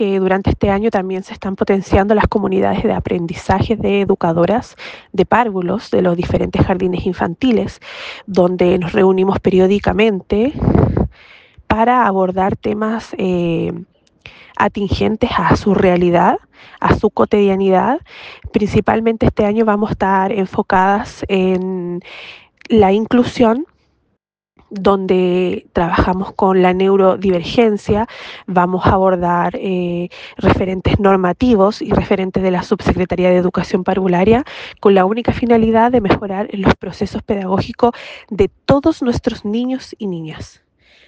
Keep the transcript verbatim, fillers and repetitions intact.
que durante este año también se están potenciando las comunidades de aprendizaje de educadoras de párvulos de los diferentes jardines infantiles, donde nos reunimos periódicamente para abordar temas eh, atingentes a su realidad, a su cotidianidad. Principalmente este año vamos a estar enfocadas en la inclusión, donde trabajamos con la neurodivergencia, vamos a abordar eh, referentes normativos y referentes de la Subsecretaría de Educación Parvularia, con la única finalidad de mejorar los procesos pedagógicos de todos nuestros niños y niñas.